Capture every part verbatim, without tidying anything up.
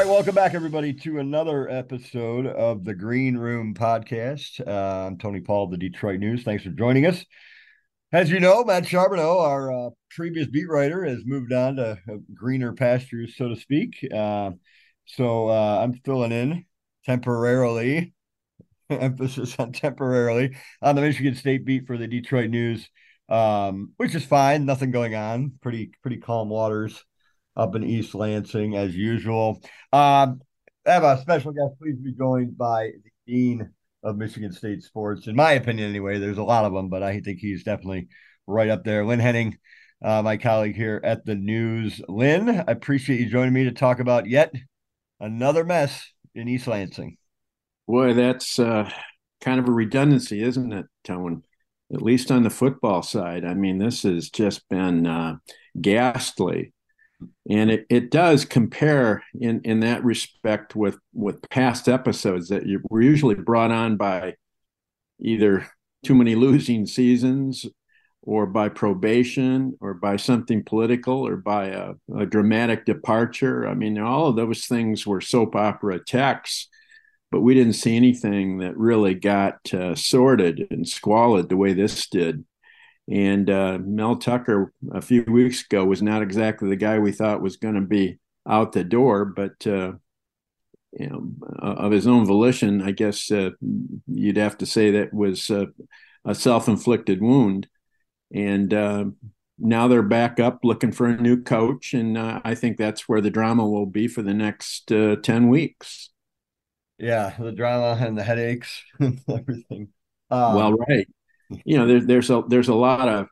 right, welcome back, everybody, to another episode of the Green Room Podcast. Uh, I'm Tony Paul of the Detroit News. Thanks for joining us. As you know, Matt Charbonneau, our uh, previous beat writer, has moved on to uh, greener pastures, so to speak. Uh, so uh, I'm filling in temporarily, emphasis on temporarily, on the Michigan State beat for the Detroit News, um, which is fine. Nothing going on. Pretty pretty calm waters up in East Lansing as usual. Um, I have a special guest. Please be joined by the Dean of Michigan State Sports. In my opinion, anyway, there's a lot of them, but I think he's definitely right up there. Lynn Henning, uh, my colleague here at the News. Lynn, I appreciate you joining me to talk about yet another mess in East Lansing. Boy, that's uh, kind of a redundancy, isn't it, Tone? At least on the football side. I mean, this has just been uh, ghastly. And it, it does compare in, in that respect with, with past episodes that you, were usually brought on by either too many losing seasons or by probation or by something political or by a, a dramatic departure. I mean, all of those things were soap opera texts, but we didn't see anything that really got uh, sordid and squalid the way this did. And uh, Mel Tucker a few weeks ago was not exactly the guy we thought was going to be out the door, but uh, you know, of his own volition, I guess uh, you'd have to say that was uh, a self-inflicted wound. And uh, now they're back up looking for a new coach, and uh, I think that's where the drama will be for the next uh, ten weeks. Yeah, the drama and the headaches and everything. Well, Um, right. You know, there, there's a there's a lot of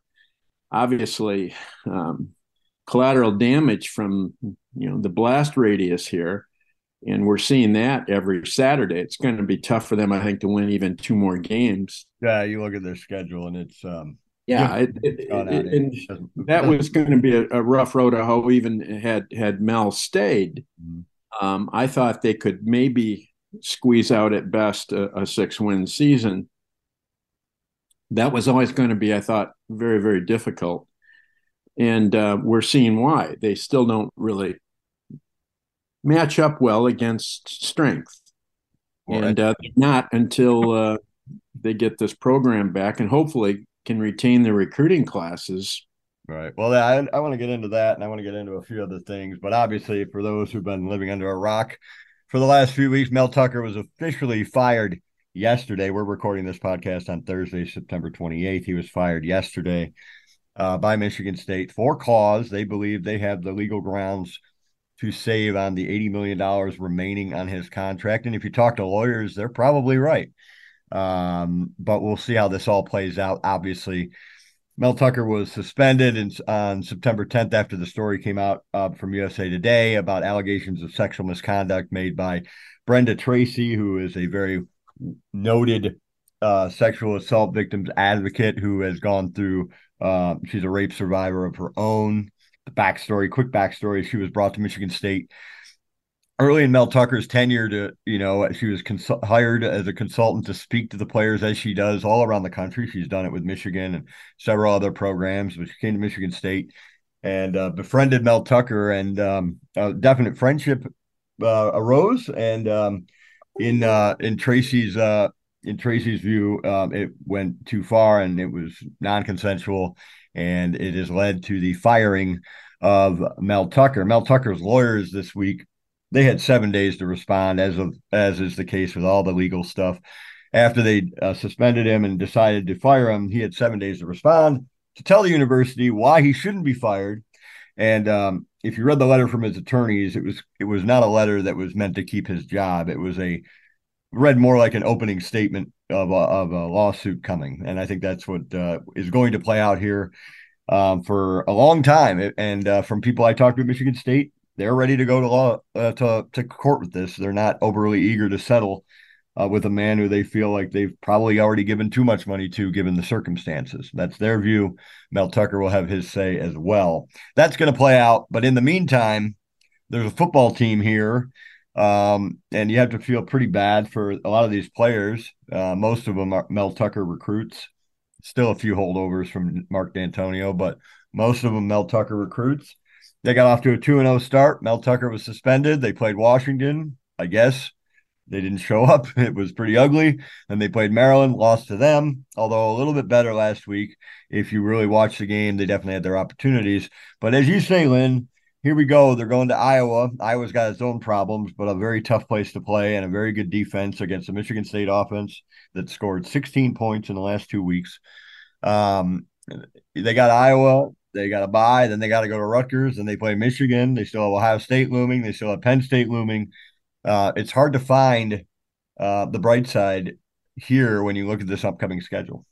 obviously um, collateral damage from you know the blast radius here, and we're seeing that every Saturday. It's going to be tough for them, I think, to win even two more games. yeah, you look at their schedule and it's um, Yeah, given it, it, what's gone on, it, it and doesn't, that doesn't was going to be a, a rough road to hoe. Even had had Mel stayed, Mhm. um, I thought they could maybe squeeze out at best a, a six win season. That was always going to be, I thought, very very difficult. And uh, we're seeing why they still don't really match up well against strength, Right. and uh, not until uh, they get this program back and hopefully can retain the recruiting classes. Right. Well, I, I want to get into that and I want to get into a few other things. But obviously, for those who've been living under a rock for the last few weeks, Mel Tucker was officially fired yesterday. We're recording this podcast on Thursday, September twenty-eighth. He was fired yesterday uh, by Michigan State for cause. They believe they have the legal grounds to save on the eighty million dollars remaining on his contract. And if you talk to lawyers, they're probably right. Um, but we'll see how this all plays out. Obviously, Mel Tucker was suspended in, on September tenth after the story came out uh, from U S A Today about allegations of sexual misconduct made by Brenda Tracy, who is a very noted uh, sexual assault victims advocate who has gone through. Uh, she's a rape survivor of her own. The backstory, quick backstory: she was brought to Michigan State early in Mel Tucker's tenure to, you know, she was consul- hired as a consultant to speak to the players as she does all around the country. She's done it with Michigan and several other programs, but she came to Michigan State and uh, befriended Mel Tucker, and um, a definite friendship uh, arose. And um, in uh, in Tracy's uh, in Tracy's view, um, it went too far and it was non-consensual, and it has led to the firing of Mel Tucker. Mel Tucker's lawyers this week, they had seven days to respond, as of as is the case with all the legal stuff. After they uh, suspended him and decided to fire him, he had seven days to respond to tell the university why he shouldn't be fired. And um, if you read the letter from his attorneys, it was it was not a letter that was meant to keep his job. It was a read more like an opening statement of a, of a lawsuit coming, and I think that's what uh, is going to play out here um, for a long time. And uh, from people I talked to at Michigan State, they're ready to go to law uh, to to court with this. They're not overly eager to settle uh, with a man who they feel like they've probably already given too much money to, given the circumstances. That's their view. Mel Tucker will have his say as well. That's going to play out. But in the meantime, there's a football team here. Um, and you have to feel pretty bad for a lot of these players. Uh, most of them are Mel Tucker recruits. Still a few holdovers from Mark D'Antonio, but most of them Mel Tucker recruits. They got off to a two and oh start. Mel Tucker was suspended. They played Washington, I guess. They didn't show up. It was pretty ugly. Then they played Maryland, lost to them, although a little bit better last week. If you really watch the game, they definitely had their opportunities. But as you say, Lynn, here we go. They're going to Iowa. Iowa's got its own problems, but a very tough place to play and a very good defense against the Michigan State offense that scored sixteen points in the last two weeks. Um, they got Iowa. They got a bye. Then they got to go to Rutgers. Then they play Michigan. They still have Ohio State looming. They still have Penn State looming. Uh, it's hard to find uh, the bright side here when you look at this upcoming schedule.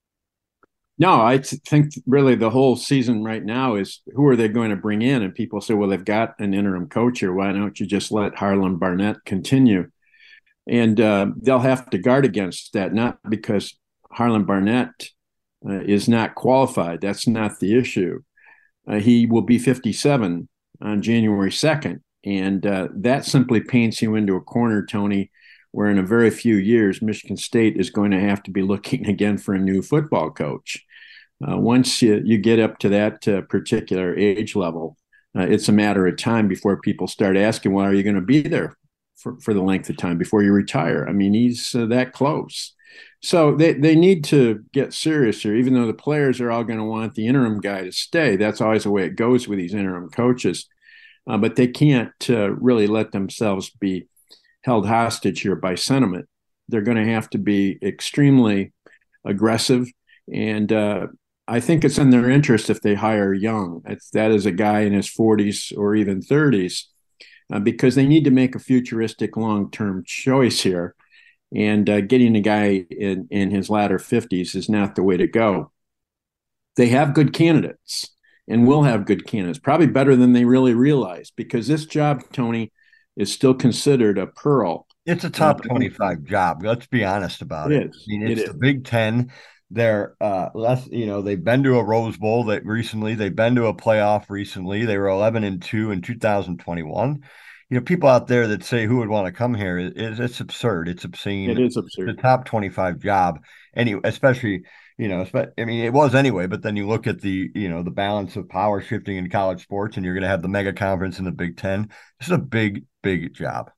No, I think really the whole season right now is who are they going to bring in? And people say, well, they've got an interim coach here. Why don't you just let Harlan Barnett continue? And uh, they'll have to guard against that, not because Harlan Barnett uh, is not qualified. That's not the issue. Uh, he will be fifty-seven on January second. And uh, that simply paints you into a corner, Tony, where in a very few years, Michigan State is going to have to be looking again for a new football coach. Uh, once you, you get up to that uh, particular age level, uh, it's a matter of time before people start asking, well, are you going to be there for, for the length of time before you retire? I mean, he's uh, that close. So they, they need to get serious here, even though the players are all going to want the interim guy to stay. That's always the way it goes with these interim coaches. Uh, but they can't uh, really let themselves be held hostage here by sentiment. They're going to have to be extremely aggressive. And uh, I think it's in their interest if they hire young. It's, that is a guy in his forties or even thirties, uh, because they need to make a futuristic long-term choice here. And uh, getting a guy in, in his latter fifties is not the way to go. They have good candidates and will have good candidates, probably better than they really realize, because this job, Tony, is still considered a pearl. It's a top uh, twenty-five job. Let's be honest about it. It is. I mean, It it's is. the Big Ten. They're uh less, you know, they've been to a Rose Bowl that recently, they've been to a playoff recently. They were eleven and two in two thousand twenty-one. You know, people out there that say who would want to come here, it, it's absurd. It's obscene. It is absurd. The top twenty-five job, anyway, especially, you know, I mean, it was anyway, but then you look at the, you know, the balance of power shifting in college sports, and you're going to have the mega conference in the Big Ten. This is a big, big job.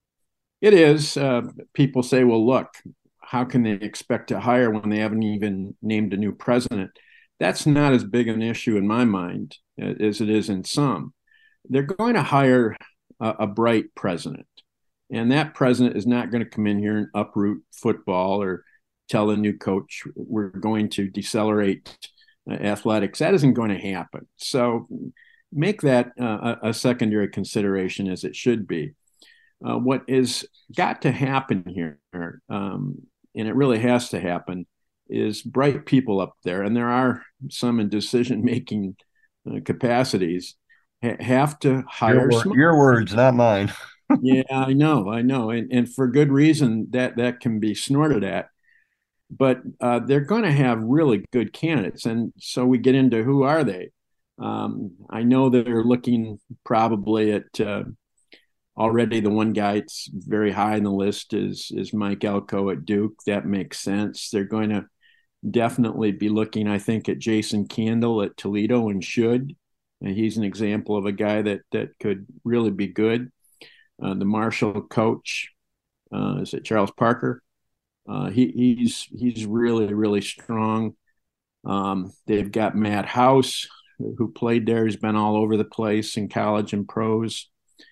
It is. Uh, people say, well, look, how can they expect to hire when they haven't even named a new president? That's not as big an issue in my mind as it is in some. They're going to hire a, a bright president, and that president is not going to come in here and uproot football or tell a new coach we're going to decelerate uh, athletics. That isn't going to happen. So make that uh, a secondary consideration, as it should be. Uh, what is got to happen here, um, and it really has to happen, is bright people up there, and there are some in decision-making uh, capacities, ha- have to hire Your, smart. your words, not mine. Yeah, I know, I know, and and for good reason that that can be snorted at. But uh, they're going to have really good candidates, and so we get into who are they. Um, I know they're looking probably at. Uh, Already, the one guy that's very high on the list is is Mike Elko at Duke. That makes sense. They're going to definitely be looking, I think, at Jason Candle at Toledo, and should. And he's an example of a guy that that could really be good. Uh, the Marshall coach, uh, is it Charles Parker? Uh, he, he's he's really really strong. Um, they've got Matt House, who played there. He's been all over the place in college and pros.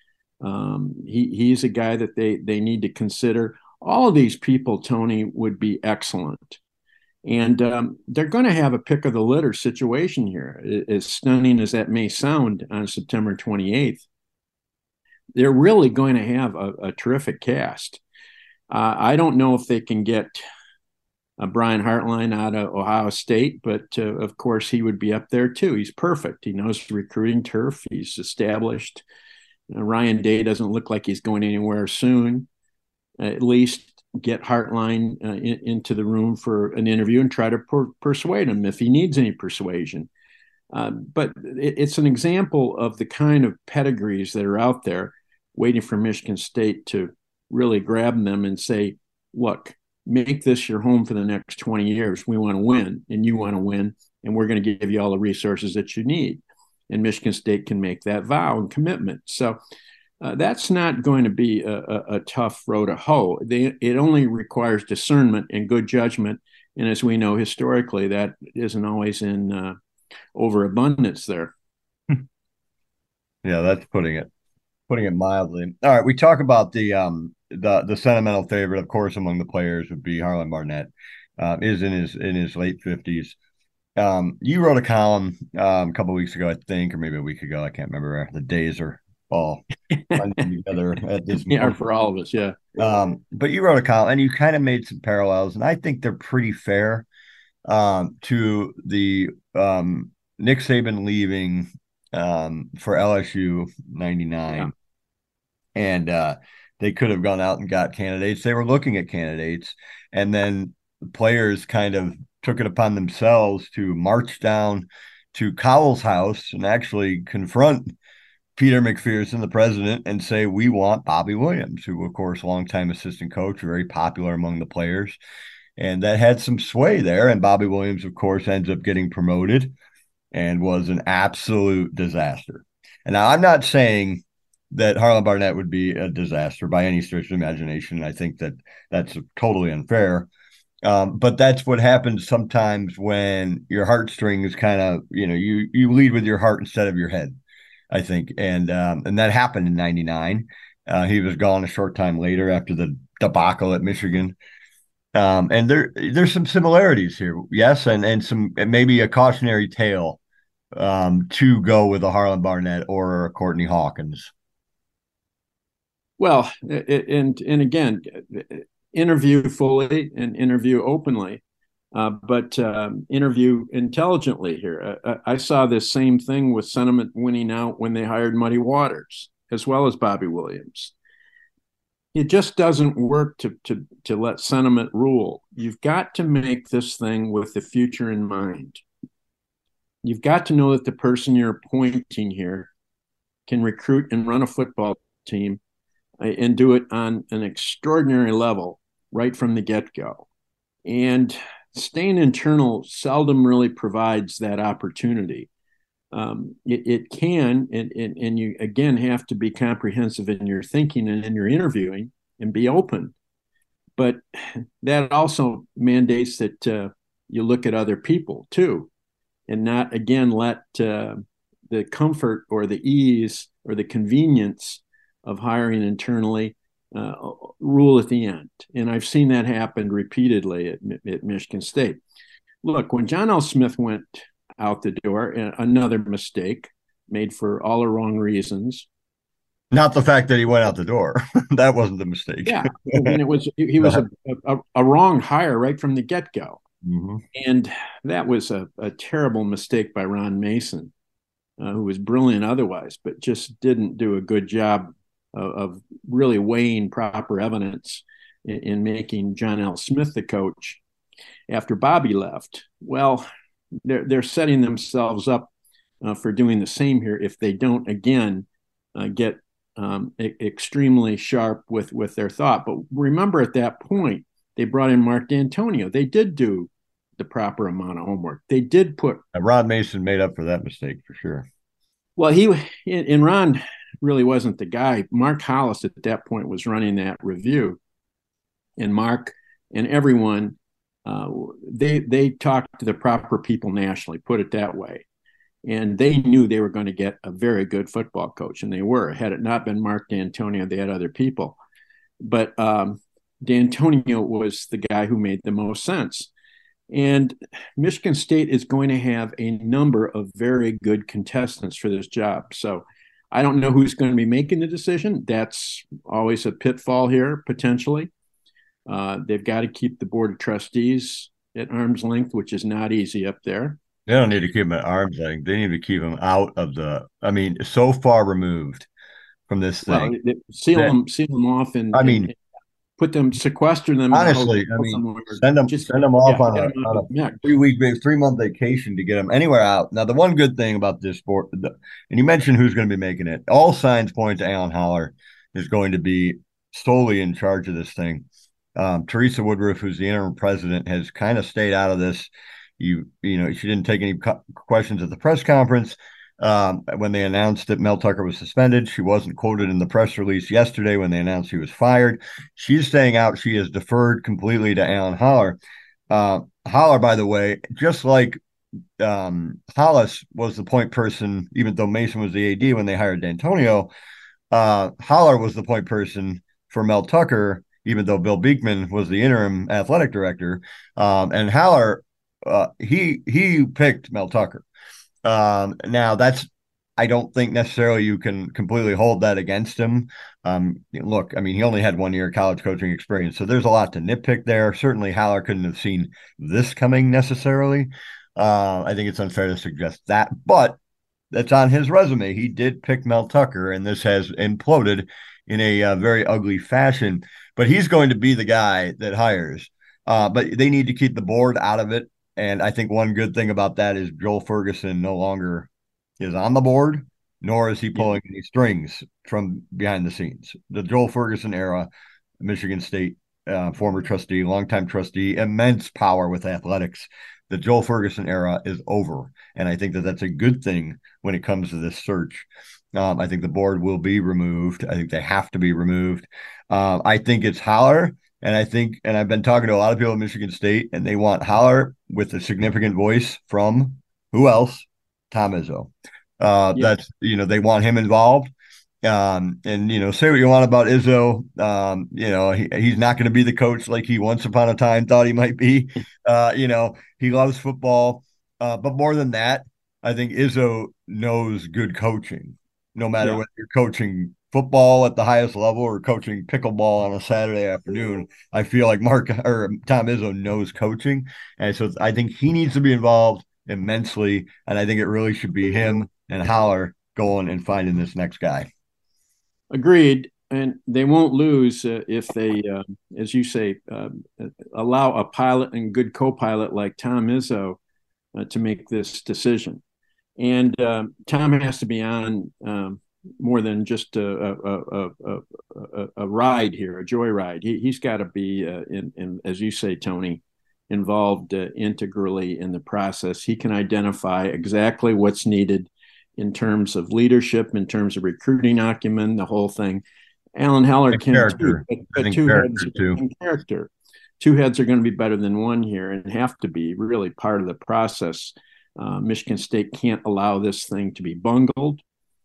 Um, he he's a guy that they they need to consider. All of these people, Tony, would be excellent, and um, they're going to have a pick of the litter situation here. As stunning as that may sound on September twenty-eighth, they're really going to have a, a terrific cast. Uh, I don't know if they can get uh, Brian Hartline out of Ohio State, but uh, of course he would be up there too. He's perfect. He knows the recruiting turf. He's established. Uh, Ryan Day doesn't look like he's going anywhere soon. Uh, at least get Hartline uh, in, into the room for an interview and try to per- persuade him if he needs any persuasion. Uh, but it, it's an example of the kind of pedigrees that are out there waiting for Michigan State to really grab them and say, look, make this your home for the next twenty years. We want to win, and you want to win, and we're going to give you all the resources that you need. and Michigan State can make that vow and commitment. So uh, that's not going to be a, a, a tough row to hoe. They, it only requires discernment and good judgment. And as we know historically, that isn't always in uh, overabundance there. Yeah, that's putting it putting it mildly. All right, we talk about the um the the sentimental favorite, of course, among the players would be Harlan Barnett. Uh, is in his in his late fifties. Um, you wrote a column um, a couple weeks ago, I think, or maybe a week ago. I can't remember. The days are all blending together at this Yeah, moment. for all of us, yeah. Um, but you wrote a column and you kind of made some parallels, and I think they're pretty fair um, to the um, Nick Saban leaving um, for L S U ninety-nine. Yeah. And uh, they could have gone out and got candidates. They were looking at candidates, and then players kind of took it upon themselves to march down to Cowell's house and actually confront Peter McPherson, the president, and say, we want Bobby Williams, who, of course, longtime assistant coach, very popular among the players. And that had some sway there. And Bobby Williams, of course, ends up getting promoted and was an absolute disaster. And now I'm not saying that Harlan Barnett would be a disaster by any stretch of imagination. I think that that's totally unfair. Um, but that's what happens sometimes when your heartstrings kind of, you know, you you lead with your heart instead of your head, I think. And um, and that happened in ninety-nine. Uh, he was gone a short time later after the debacle at Michigan. Um, and there there's some similarities here, yes, and and some and maybe a cautionary tale um, to go with a Harlan Barnett or a Courtney Hawkins. Well, and and again, interview fully and interview openly, uh, but um, interview intelligently here. Uh, I saw this same thing with sentiment winning out when they hired Muddy Waters as well as Bobby Williams. It just doesn't work to to to let sentiment rule. You've got to make this thing with the future in mind. You've got to know that the person you're appointing here can recruit and run a football team and do it on an extraordinary level right from the get-go. And staying internal seldom really provides that opportunity. Um, it, it can, and, and, and you, again, have to be comprehensive in your thinking and in your interviewing and be open. But that also mandates that uh, you look at other people too, and not, again, let uh, the comfort or the ease or the convenience of hiring internally uh, rule at the end. And I've seen that happen repeatedly at, at Michigan State. Look, when John L. Smith went out the door, another mistake made for all the wrong reasons. Not the fact that he went out the door. That wasn't the mistake. Yeah. And it was, he was a, a, a wrong hire right from the get-go. Mm-hmm. And that was a, a terrible mistake by Ron Mason, uh, who was brilliant otherwise, but just didn't do a good job of really weighing proper evidence in, in making John L. Smith the coach after Bobby left. Well, they're, they're setting themselves up uh, for doing the same here if they don't, again, uh, get um, e- extremely sharp with, with their thought. But remember, at that point, they brought in Mark D'Antonio. They did do the proper amount of homework. They did put... And Rod Mason made up for that mistake, for sure. Well, he and Ron really wasn't the guy. Mark Hollis at that point was running that review, and Mark and everyone uh, they they talked to the proper people nationally, put it that way, and they knew they were going to get a very good football coach, and they were. Had it not been Mark D'Antonio, they had other people, but um, D'Antonio was the guy who made the most sense. And Michigan State is going to have a number of very good contestants for this job. So I don't know who's going to be making the decision. That's always a pitfall here, potentially. Uh, they've got to keep the board of trustees at arm's length, which is not easy up there. They don't need to keep them at arm's length. They need to keep them out of the, I mean, so far removed from this thing. Well, seal that, them, seal them off and, I mean, and put them, sequester them. Honestly, I mean, send them, just, send them off yeah, on a, on a three week, three month vacation to get them anywhere out. Now, the one good thing about this sport, the, and you mentioned who's going to be making it, all signs point to Alan Haller is going to be solely in charge of this thing. Um, Teresa Woodruff, who's the interim president, has kind of stayed out of this. You, you know, she didn't take any questions at the press conference. um, when they announced that Mel Tucker was suspended. She wasn't quoted in the press release yesterday when they announced he was fired. She's staying out. She has deferred completely to Alan Haller. Uh, Haller, by the way, just like um, Hollis was the point person, even though Mason was the A D when they hired D'Antonio, uh, Haller was the point person for Mel Tucker, even though Bill Beekman was the interim athletic director. Um, and Haller, uh, he he picked Mel Tucker. Um, now that's I don't think necessarily you can completely hold that against him. Um, look, I mean, he only had one year college coaching experience, so there's a lot to nitpick there. Certainly, Haller couldn't have seen this coming necessarily. Uh, I think it's unfair to suggest that, but that's on his resume. He did pick Mel Tucker, and this has imploded in a uh, very ugly fashion. But he's going to be the guy that hires. Uh, but they need to keep the board out of it. And I think one good thing about that is Joel Ferguson no longer is on the board, nor is he pulling yeah. any strings from behind the scenes. The Joel Ferguson era, Michigan State uh, former trustee, longtime trustee, immense power with athletics. The Joel Ferguson era is over. And I think that that's a good thing when it comes to this search. Um, I think the board will be removed. I think they have to be removed. Uh, I think it's Haller. And I think, and I've been talking to a lot of people at Michigan State, and they want Haller with a significant voice from who else? Tom Izzo. Uh, yeah. That's, you know, they want him involved. Um, and, you know, say what you want about Izzo. Um, you know, he, he's not going to be the coach like he once upon a time thought he might be. Uh, you know, he loves football. Uh, but more than that, I think Izzo knows good coaching, no matter yeah. whether you're coaching football at the highest level or coaching pickleball on a Saturday afternoon. I feel like Mark or Tom Izzo knows coaching. And so I think he needs to be involved immensely. And I think it really should be him and Haller going and finding this next guy. Agreed. And they won't lose uh, if they, uh, as you say, uh, allow a pilot and good co-pilot like Tom Izzo uh, to make this decision. And uh, Tom has to be on um, more than just a, a, a, a, a ride here, a joyride. He, he's got to be, uh, in, in, as you say, Tony, involved uh, integrally in the process. He can identify exactly what's needed in terms of leadership, in terms of recruiting acumen, the whole thing. Alan Haller can character. too, but, but two heads too. And character. Two heads are going to be better than one here and have to be really part of the process. Uh, Michigan State can't allow this thing to be bungled.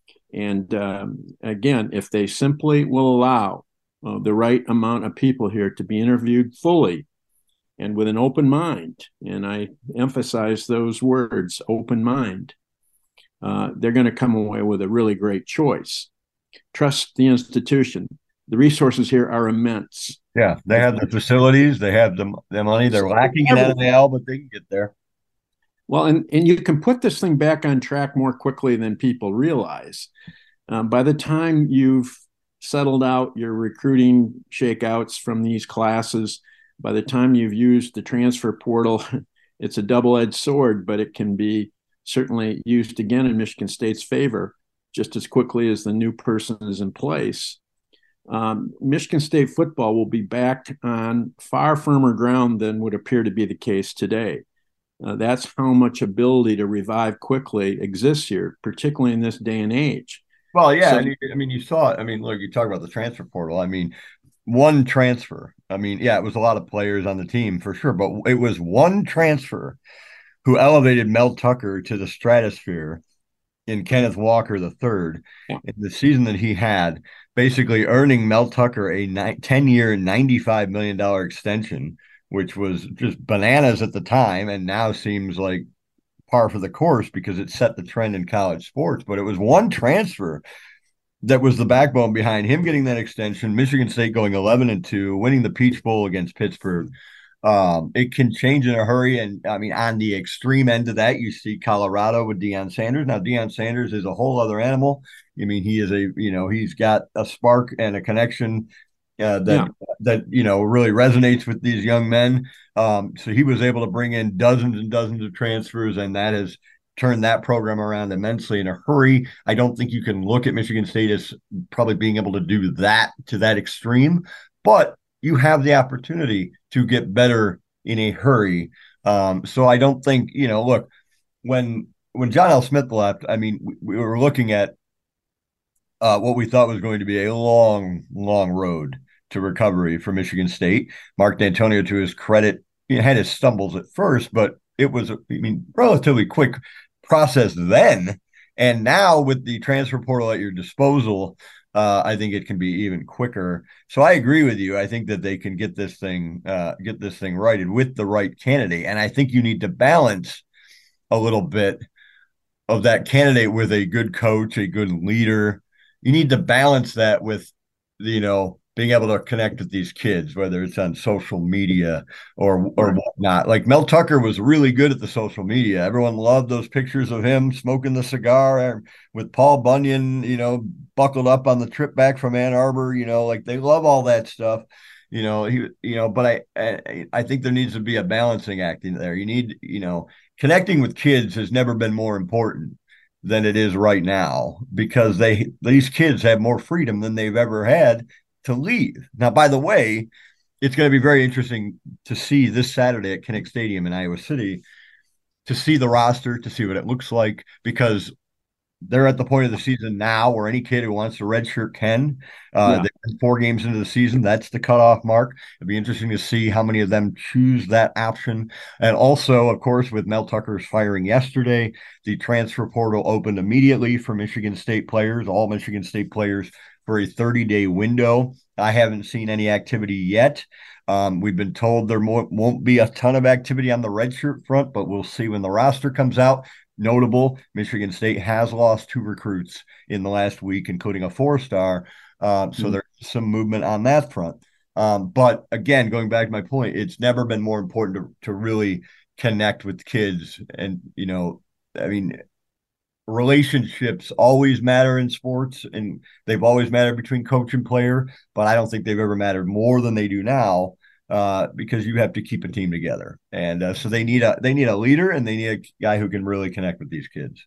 And um, again, if they simply will allow uh, the right amount of people here to be interviewed fully and with an open mind, and I emphasize those words, open mind, uh, they're going to come away with a really great choice. Trust the institution. The resources here are immense. Yeah, they have the facilities, they have the, the money. They're lacking in N I L, but they can get there. Well, and, and you can put this thing back on track more quickly than people realize. Um, by the time you've settled out your recruiting shakeouts from these classes, by the time you've used the transfer portal, it's a double-edged sword, but it can be certainly used again in Michigan State's favor just as quickly as the new person is in place. Um, Michigan State football will be back on far firmer ground than would appear to be the case today. Uh, that's how much ability to revive quickly exists here, particularly in this day and age. Well, yeah, so, and you, I mean, you saw it. I mean, look, you talk about the transfer portal. I mean, one transfer. I mean, yeah, it was a lot of players on the team for sure, but it was one transfer who elevated Mel Tucker to the stratosphere in Kenneth Walker the third yeah. in the season that he had, basically earning Mel Tucker a ten-year, ninety-five million dollars extension, which was just bananas at the time and now seems like par for the course because it set the trend in college sports. But it was one transfer that was the backbone behind him getting that extension, Michigan State going eleven and two, winning the Peach Bowl against Pittsburgh. Um, it can change in a hurry. And I mean, on the extreme end of that, you see Colorado with Deion Sanders. Now, Deion Sanders is a whole other animal. I mean, he is a, you know, he's got a spark and a connection uh, that, yeah. that, you know, really resonates with these young men. Um, so he was able to bring in dozens and dozens of transfers, and that has turned that program around immensely in a hurry. I don't think you can look at Michigan State as probably being able to do that to that extreme, but you have the opportunity to get better in a hurry. Um, so I don't think, you know, look, when when John L. Smith left, I mean, we, we were looking at uh, what we thought was going to be a long, long road to recovery for Michigan State. Mark D'Antonio, to his credit, he had his stumbles at first, but it was, I mean, relatively quick process then. And now with the transfer portal at your disposal, uh, I think it can be even quicker. So I agree with you. I think that they can get this thing, uh, get this thing righted with the right candidate. And I think you need to balance a little bit of that candidate with a good coach, a good leader. You need to balance that with, you know, being able to connect with these kids, whether it's on social media or or Right. whatnot. Like Mel Tucker was really good at the social media. Everyone loved those pictures of him smoking the cigar with Paul Bunyan, you know, buckled up on the trip back from Ann Arbor. You know, like they love all that stuff. You know, he, you know, but I, I, I think there needs to be a balancing act in there. You need, you know, connecting with kids has never been more important than it is right now because they these kids have more freedom than they've ever had to leave. Now, by the way, it's going to be very interesting to see this Saturday at Kinnick Stadium in Iowa City to see the roster, to see what it looks like, because they're at the point of the season now where any kid who wants to redshirt can. Uh, Yeah. they're four games into the season. That's the cutoff mark. It'd be interesting to see how many of them choose that option. And also, of course, with Mel Tucker's firing yesterday, the transfer portal opened immediately for Michigan State players, all Michigan State players, for a thirty-day window. I haven't seen any activity yet. Um, we've been told there won't be a ton of activity on the redshirt front, but we'll see when the roster comes out. Notable, Michigan State has lost two recruits in the last week, including a four-star. Uh, so mm-hmm. There's some movement on that front. Um, but again, going back to my point, it's never been more important to, to really connect with kids. And, you know, I mean, relationships always matter in sports, and they've always mattered between coach and player, but I don't think they've ever mattered more than they do now. Uh, because you have to keep a team together, and uh, so they need a they need a leader, and they need a guy who can really connect with these kids.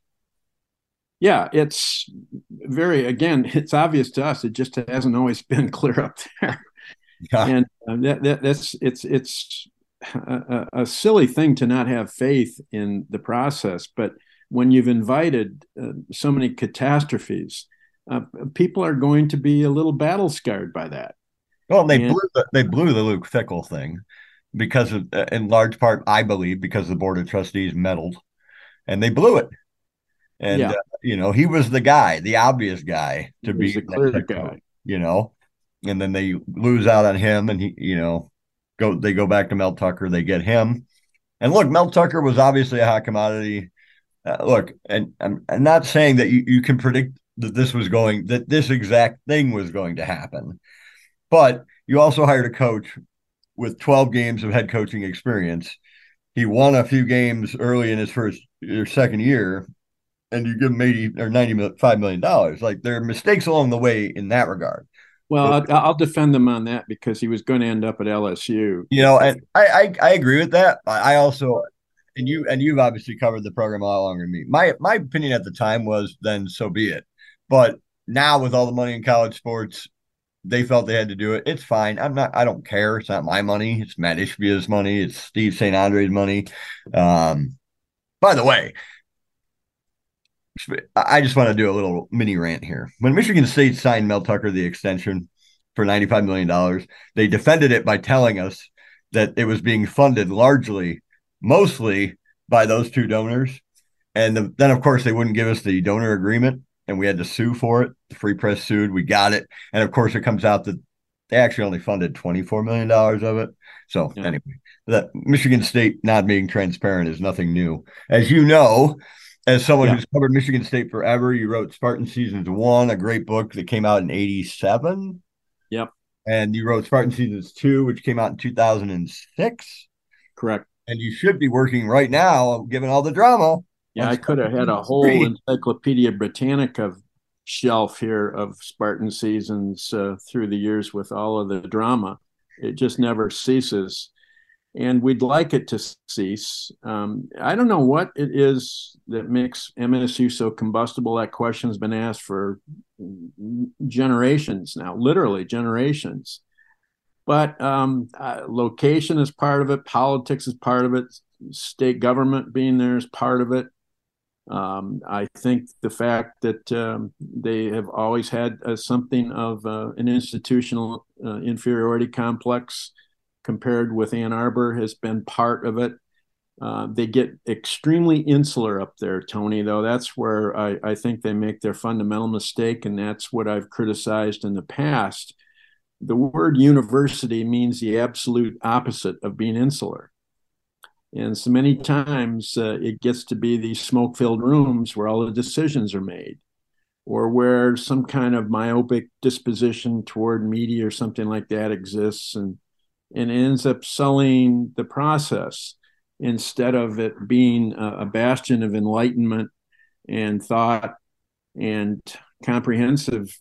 Yeah, it's very again, it's obvious to us. It just hasn't always been clear up there, yeah. and uh, that, that that's it's it's a, a silly thing to not have faith in the process. But when you've invited uh, so many catastrophes, uh, people are going to be a little battle scarred by that. Well, they and, blew the, they blew the Luke Fickell thing because of, in large part, I believe, because the Board of Trustees meddled, and they blew it. And yeah. uh, you know, he was the guy, the obvious guy to be the clear guy, you know, and then they lose out on him, and he, you know, go they go back to Mel Tucker, they get him, and look, Mel Tucker was obviously a hot commodity. Uh, look, and I'm, I'm not saying that you, you can predict that this was going that this exact thing was going to happen. But you also hired a coach with twelve games of head coaching experience. He won a few games early in his first or second year, and you give him eighty or ninety-five million dollars. Like, there are mistakes along the way in that regard. Well, but, I'll defend them on that because he was going to end up at L S U. You know, and I, I, I agree with that. I also, and you and you've obviously covered the program a lot longer than me. My my opinion at the time was, then so be it. But now with all the money in college sports, they felt they had to do it. It's fine. I'm not, I don't care. It's not my money. It's Matt Ishbia's money. It's Steve Saint Andre's money. Um, by the way, I just want to do a little mini rant here. When Michigan State signed Mel Tucker the extension for ninety-five million dollars, they defended it by telling us that it was being funded largely, mostly by those two donors. And the, then, of course, they wouldn't give us the donor agreement, and we had to sue for it. The Free Press sued. We got it. And, of course, it comes out that they actually only funded twenty-four million dollars of it. So, yeah. Anyway, that Michigan State not being transparent is nothing new. As you know, as someone yeah. who's covered Michigan State forever, you wrote Spartan Seasons one, a great book that came out in eighty-seven. Yep. And you wrote Spartan Seasons two, which came out in two thousand six. Correct. And you should be working right now, given all the drama. Yeah, I could have had a whole Encyclopedia Britannica shelf here of Spartan Seasons uh, through the years with all of the drama. It just never ceases. And we'd like it to cease. Um, I don't know what it is that makes M S U so combustible. That question's been asked for generations now, literally generations. But um, uh, location is part of it. Politics is part of it. State government being there is part of it. Um, I think the fact that um, they have always had uh, something of uh, an institutional uh, inferiority complex compared with Ann Arbor has been part of it. Uh, they get extremely insular up there, Tony, though. That's where I, I think they make their fundamental mistake, and that's what I've criticized in the past. The word university means the absolute opposite of being insular. And so many times uh, it gets to be these smoke filled rooms where all the decisions are made, or where some kind of myopic disposition toward media or something like that exists, and, and ends up sullying the process instead of it being a, a bastion of enlightenment and thought and comprehensive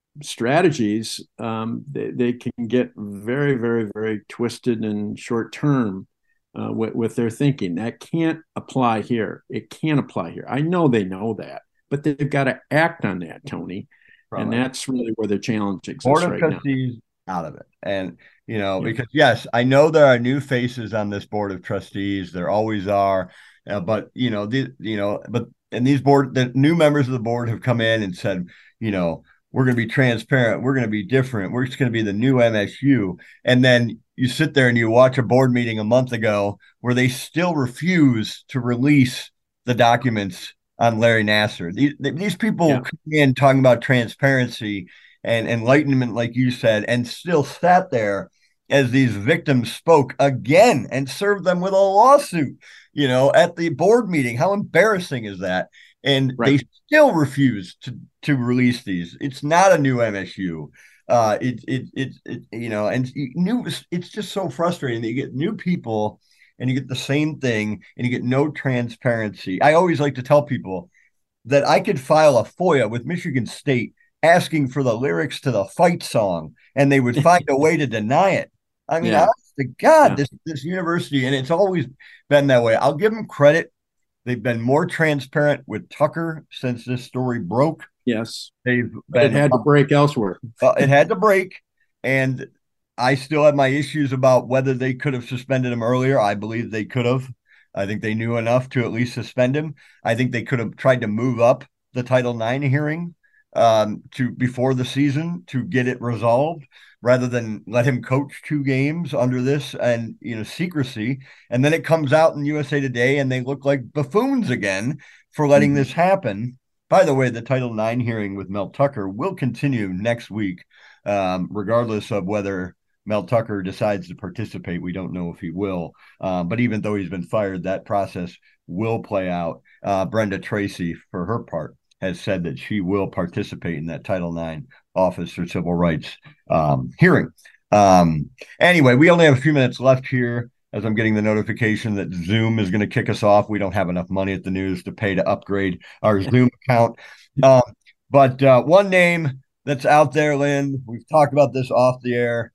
strategies. Um, they, they can get very, very, very twisted and short term uh, with, with their thinking. That can't apply here. It can't apply here. I know they know that, but they've got to act on that, Tony. Right. And that's really where the challenge exists Board of right Trustees now. Out of it. And, you know, Yeah. because yes, I know there are new faces on this Board of Trustees. There always are. Uh, but, you know, the, you know, but, and these board, the new members of the board have come in and said, you know, we're going to be transparent. We're going to be different. We're just going to be the new M S U. And then you sit there and you watch a board meeting a month ago where they still refuse to release the documents on Larry Nassar. These, these people yeah. come in talking about transparency and enlightenment, like you said, and still sat there as these victims spoke again and served them with a lawsuit, you know, at the board meeting. How embarrassing is that? And right. they still refuse to to release these. It's not a new M S U. Uh, it, it, it, it, you know, and new, it's just so frustrating that you get new people and you get the same thing and you get no transparency. I always like to tell people that I could file a FOIA with Michigan State asking for the lyrics to the fight song and they would find a way to deny it. I mean, yeah. honest to God, yeah. this, this university, and it's always been that way. I'll give them credit. They've been more transparent with Tucker since this story broke. Yes. They've but been, it had to break elsewhere. uh, it had to break. And I still have my issues about whether they could have suspended him earlier. I believe they could have. I think they knew enough to at least suspend him. I think they could have tried to move up the Title nine hearing um, to before the season to get it resolved, rather than let him coach two games under this and, you know, secrecy. And then it comes out in U S A Today and they look like buffoons again for letting mm-hmm. this happen. By the way, the Title nine hearing with Mel Tucker will continue next week, um, regardless of whether Mel Tucker decides to participate. We don't know if he will. Uh, but even though he's been fired, that process will play out. Uh, Brenda Tracy, for her part, has said that she will participate in that Title nine Office for Civil Rights um, hearing. Um, anyway, we only have a few minutes left here as I'm getting the notification that Zoom is going to kick us off. We don't have enough money at the news to pay to upgrade our Zoom account. Um, but uh, one name that's out there, Lynn, we've talked about this off the air.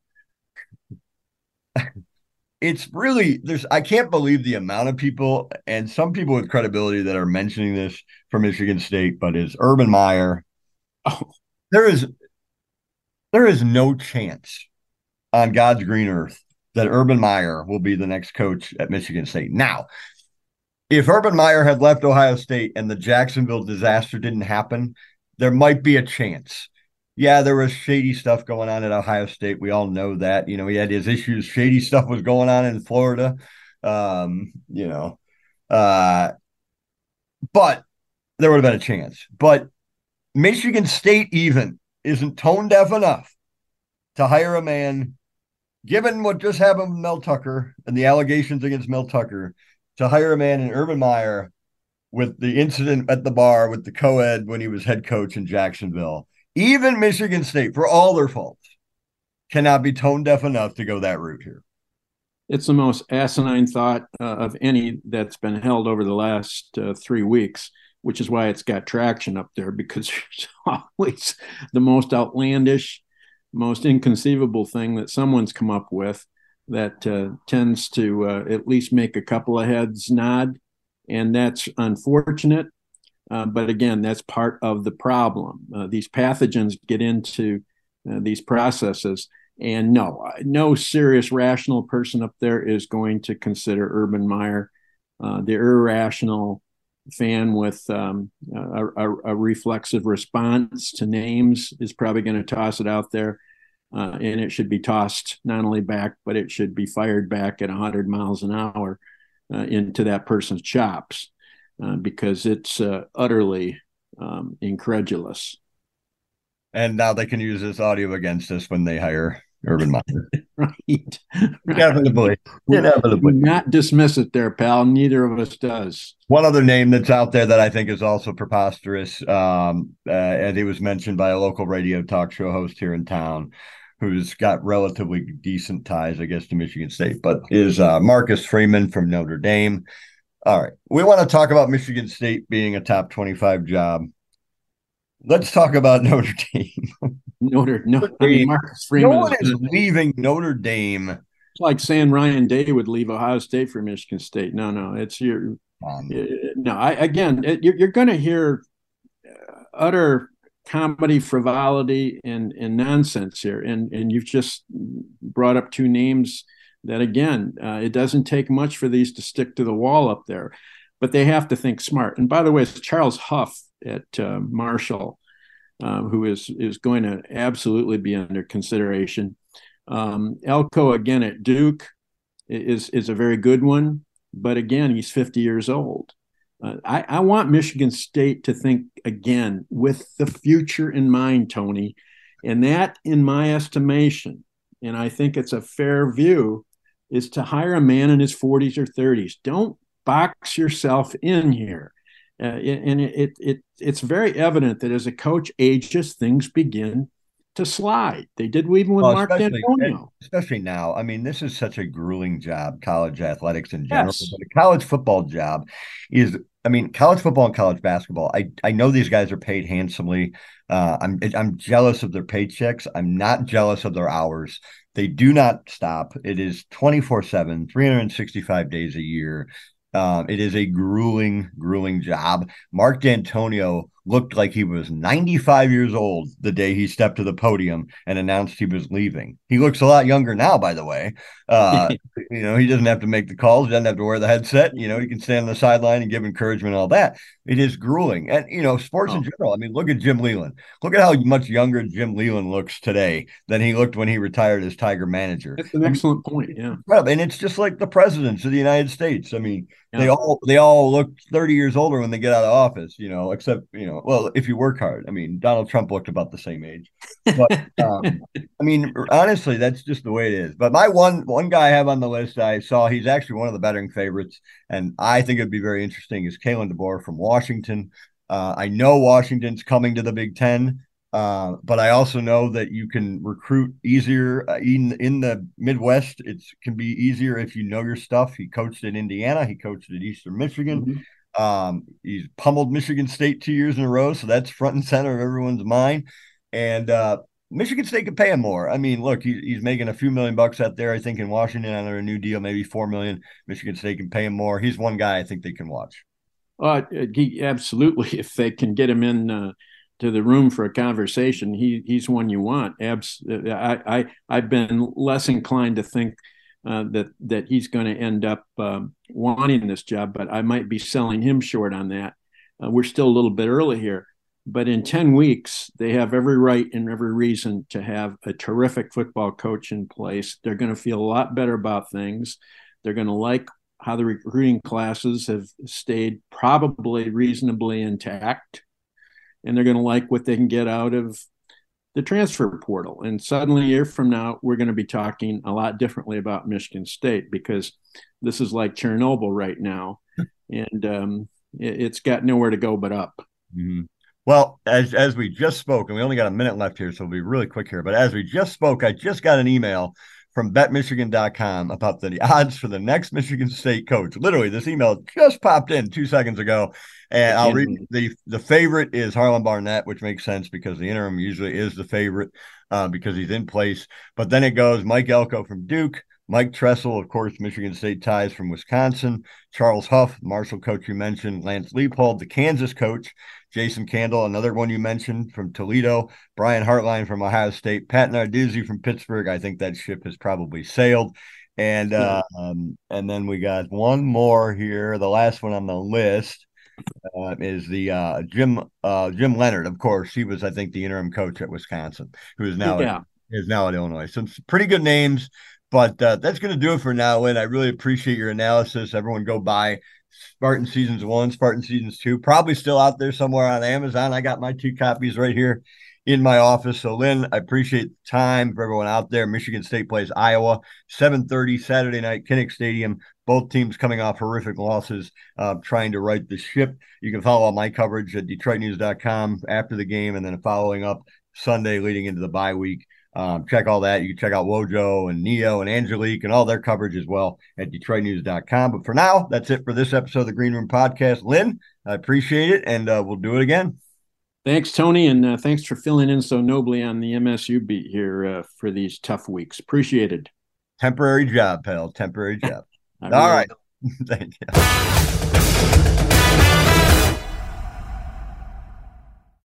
It's really, there's, I can't believe the amount of people and some people with credibility that are mentioning this for Michigan State, but is Urban Meyer. Oh, there is, there is no chance on God's green earth that Urban Meyer will be the next coach at Michigan State. Now, if Urban Meyer had left Ohio State and the Jacksonville disaster didn't happen, there might be a chance. Yeah, there was shady stuff going on at Ohio State. We all know that. You know, he had his issues. Shady stuff was going on in Florida. Um, you know, uh, but there would have been a chance. But Michigan State even isn't tone deaf enough to hire a man, given what just happened with Mel Tucker and the allegations against Mel Tucker, to hire a man in Urban Meyer with the incident at the bar with the co-ed when he was head coach in Jacksonville. Even Michigan State, for all their faults, cannot be tone deaf enough to go that route here. It's the most asinine thought uh, of any that's been held over the last uh, three weeks, which is why it's got traction up there, because there's always the most outlandish, most inconceivable thing that someone's come up with that uh, tends to uh, at least make a couple of heads nod. And that's unfortunate. Uh, but again, that's part of the problem. Uh, these pathogens get into uh, these processes. And no, no serious rational person up there is going to consider Urban Meyer uh, the irrational, fan with um, a, a, a reflexive response to names is probably going to toss it out there. Uh, and it should be tossed not only back, but it should be fired back at one hundred miles an hour uh, into that person's chops uh, because it's uh, utterly um, incredulous. And now they can use this audio against us when they hire Urban Meyer. Right. Inevitably. Inevitably. Do not dismiss it there, pal. Neither of us does. One other name that's out there that I think is also preposterous, um, uh, and he was mentioned by a local radio talk show host here in town who's got relatively decent ties, I guess, to Michigan State, but is uh, Marcus Freeman from Notre Dame. All right. We want to talk about Michigan State being a top twenty-five job. Let's talk about Notre Dame. Notre, no, I mean, Marcus Freeman. No one is, is leaving Notre Dame. It's like saying Ryan Day would leave Ohio State for Michigan State. No, no, it's your, um, no, I, again, it, you're, you're going to hear utter comedy, frivolity, and, and nonsense here. And, and you've just brought up two names that, again, uh, it doesn't take much for these to stick to the wall up there, but they have to think smart. And by the way, it's Charles Huff at uh, Marshall, um, who is, is going to absolutely be under consideration. Um, Elko, again, at Duke is, is a very good one, but again, he's fifty years old. Uh, I, I want Michigan State to think again with the future in mind, Tony, and that, in my estimation, and I think it's a fair view, is to hire a man in his forties or thirties. Don't box yourself in here. Uh, and it, it, it it's very evident that as a coach ages, things begin to slide. They did even with well, Mark D'Antonio. Especially now. I mean, this is such a grueling job, college athletics in general. Yes. But a college football job is, I mean, college football and college basketball. I, I know these guys are paid handsomely. Uh, I'm I'm jealous of their paychecks. I'm not jealous of their hours. They do not stop. It is twenty-four seven, three hundred sixty-five days a year. Um, it is a grueling, grueling job. Mark D'Antonio looked like he was ninety-five years old the day he stepped to the podium and announced he was leaving. He looks a lot younger now, by the way. Uh, you know, he doesn't have to make the calls, doesn't have to wear the headset. You know, he can stand on the sideline and give encouragement and all that. It is grueling. And, you know, sports oh. in general. I mean, look at Jim Leland. Look at how much younger Jim Leland looks today than he looked when he retired as Tiger manager. That's an excellent point, yeah. And it's just like the presidents of the United States. I mean, yeah. they all they all look thirty years older when they get out of office, you know, except, you know, well, if you work hard. I mean, Donald Trump looked about the same age. But, um, I mean, honestly, that's just the way it is. But my one one guy I have on the list, I saw he's actually one of the betting favorites, and I think it'd be very interesting, is Kalen DeBoer from Washington. Uh, I know Washington's coming to the Big Ten, uh, but I also know that you can recruit easier uh, in, in the Midwest. It can be easier if you know your stuff. He coached at Indiana. He coached at Eastern Michigan. Mm-hmm. Um, he's pummeled Michigan State two years in a row, so that's front and center of everyone's mind. And uh, Michigan State could pay him more. I mean, look, he, he's making a few million bucks out there, I think, in Washington under a new deal, maybe four million. Michigan State can pay him more. He's one guy I think they can watch. Uh, he, absolutely. If they can get him in uh, to the room for a conversation, he he's one you want. Abs- I, I, I've been less inclined to think uh, that, that he's going to end up um, wanting this job, but I might be selling him short on that. Uh, we're still a little bit early here. But in ten weeks, they have every right and every reason to have a terrific football coach in place. They're going to feel a lot better about things. They're going to like how the recruiting classes have stayed probably reasonably intact. And they're going to like what they can get out of the transfer portal. And suddenly a year from now, we're going to be talking a lot differently about Michigan State, because this is like Chernobyl right now. And um, it, it's got nowhere to go but up. Mm-hmm. Well, as as we just spoke, and we only got a minute left here, so we'll be really quick here. But as we just spoke, I just got an email from bet michigan dot com about the odds for the next Michigan State coach. Literally, this email just popped in two seconds ago. And I'll read the the favorite is Harlan Barnett, which makes sense because the interim usually is the favorite uh, because he's in place. But then it goes Mike Elko from Duke, Mike Tressel, of course, Michigan State ties from Wisconsin, Charles Huff, Marshall coach you mentioned, Lance Leipold, the Kansas coach, Jason Candle, another one you mentioned from Toledo, Brian Hartline from Ohio State, Pat Narduzzi from Pittsburgh. I think that ship has probably sailed. And uh, um, and then we got one more here, the last one on the list. uh, is the uh, Jim uh, Jim Leonard. Of course, he was, I think, the interim coach at Wisconsin, who is now Yeah. at, is now at Illinois. Some pretty good names, but uh, that's going to do it for now, Lynn. I really appreciate your analysis. Everyone, go buy Spartan Seasons One, Spartan Seasons Two, probably still out there somewhere on Amazon. I got my two copies right here in my office. So, Lynn, I appreciate the time for everyone out there. Michigan State plays Iowa, seven thirty Saturday night, Kinnick Stadium. Both teams coming off horrific losses, uh, trying to right the ship. You can follow all my coverage at Detroit News dot com after the game, and then following up Sunday leading into the bye week. Um, check all that. You can check out Wojo and Neo and Angelique and all their coverage as well at Detroit News dot com. But for now, that's it for this episode of the Green Room Podcast. Lynn, I appreciate it, and uh, we'll do it again. Thanks, Tony, and uh, thanks for filling in so nobly on the M S U beat here uh, for these tough weeks. Appreciated. Temporary job, pal. Temporary job. All really right. Thank you.